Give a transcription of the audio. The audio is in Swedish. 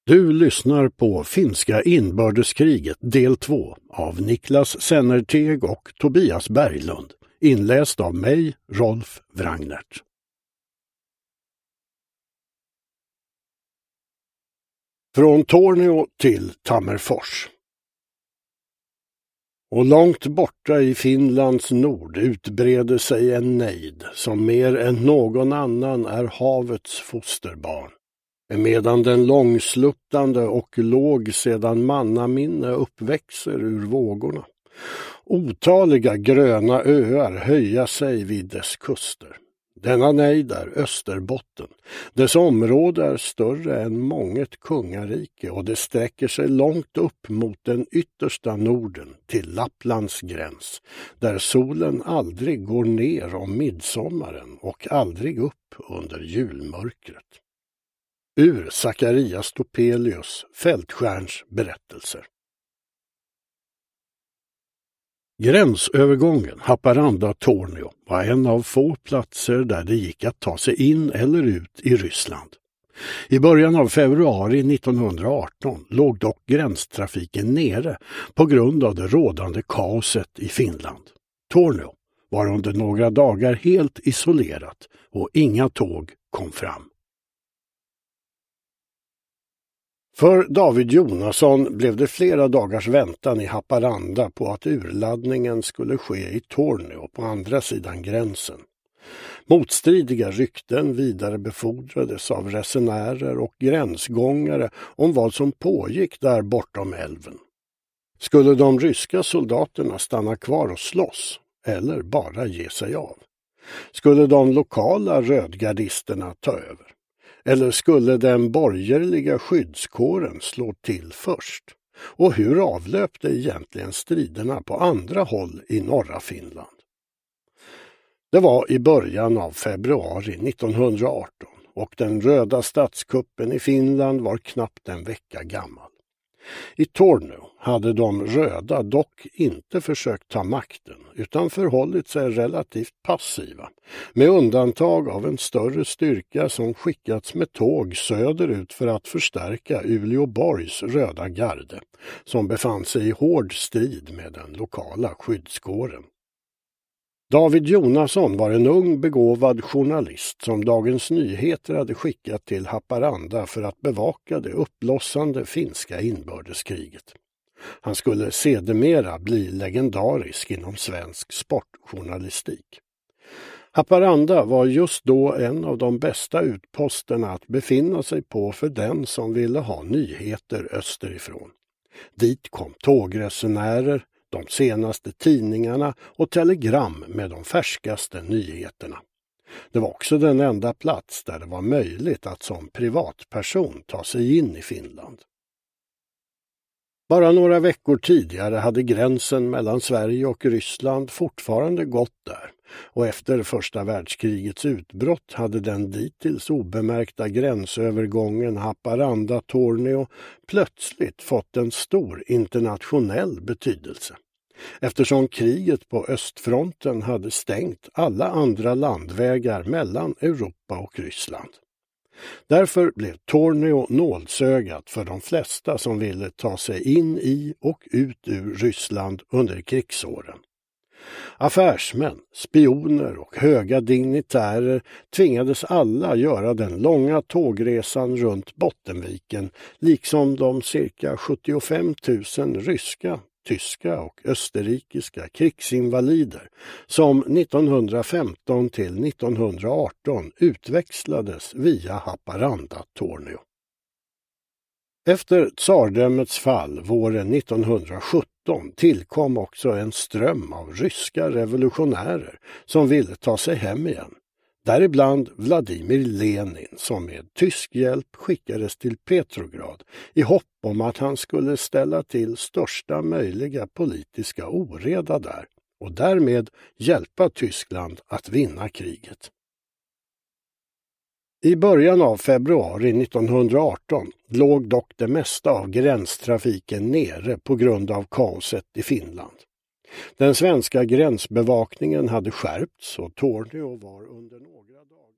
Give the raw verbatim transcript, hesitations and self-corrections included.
Du lyssnar på Finska inbördeskriget del två av Niklas Sennerteg och Tobias Berglund, inläst av mig, Rolf Wrangnert. Från Torneå till Tammerfors. Och långt borta i Finlands nord utbreder sig en nejd som mer än någon annan är havets fosterbarn. Medan den långsluttande och låg sedan mannaminne uppväxer ur vågorna. Otaliga gröna öar höja sig vid dess kuster. Denna nejd är Österbotten. Dess område är större än månget kungarike och det sträcker sig långt upp mot den yttersta Norden till Lapplands gräns, där solen aldrig går ner om midsommaren och aldrig upp under julmörkret. Ur Zacharias Topelius Fältstjärns berättelser. Gränsövergången Haparanda-Torneå var en av få platser där det gick att ta sig in eller ut i Ryssland. I början av februari nittonhundraarton låg dock gränstrafiken nere på grund av det rådande kaoset i Finland. Torneå var under några dagar helt isolerat och inga tåg kom fram. För David Jonasson blev det flera dagars väntan i Haparanda på att urladdningen skulle ske i Torneå på andra sidan gränsen. Motstridiga rykten vidarebefordrades av resenärer och gränsgångare om vad som pågick där bortom älven. Skulle de ryska soldaterna stanna kvar och slåss eller bara ge sig av? Skulle de lokala rödgardisterna ta över? Eller skulle den borgerliga skyddskåren slå till först? Och hur avlöpte egentligen striderna på andra håll i norra Finland? Det var i början av februari nittonhundraarton och den röda statskuppen i Finland var knappt en vecka gammal. I Torneå hade de röda dock inte försökt ta makten utan förhållit sig relativt passiva, med undantag av en större styrka som skickats med tåg söderut för att förstärka Uleåborgs röda garde, som befann sig i hård strid med den lokala skyddskåren. David Jonasson var en ung begåvad journalist som Dagens Nyheter hade skickat till Haparanda för att bevaka det uppblossande finska inbördeskriget. Han skulle sedermera bli legendarisk inom svensk sportjournalistik. Haparanda var just då en av de bästa utposterna att befinna sig på för den som ville ha nyheter österifrån. Dit kom tågresenärer, de senaste tidningarna och telegram med de färskaste nyheterna. Det var också den enda plats där det var möjligt att som privatperson ta sig in i Finland. Bara några veckor tidigare hade gränsen mellan Sverige och Ryssland fortfarande gått där, och efter första världskrigets utbrott hade den dittills obemärkta gränsövergången Haparanda-Torneå plötsligt fått en stor internationell betydelse, eftersom kriget på östfronten hade stängt alla andra landvägar mellan Europa och Ryssland. Därför blev Torneå nålsögat för de flesta som ville ta sig in i och ut ur Ryssland under krigsåren. Affärsmän, spioner och höga dignitärer tvingades alla göra den långa tågresan runt Bottenviken, liksom de cirka sjuttiofem tusen ryska, tyska och österrikiska krigsinvalider som nittonhundrafemton till nittonhundraarton utväxlades via Haparanda-Torneå. Efter tsardömets fall våren nittonhundrasjutton tillkom också en ström av ryska revolutionärer som ville ta sig hem igen. Däribland Vladimir Lenin som med tysk hjälp skickades till Petrograd i hopp om att han skulle ställa till största möjliga politiska oreda där och därmed hjälpa Tyskland att vinna kriget. I början av februari nittonhundraarton låg dock det mesta av gränstrafiken nere på grund av kaoset i Finland. Den svenska gränsbevakningen hade skärpts och Torneå var under några dagar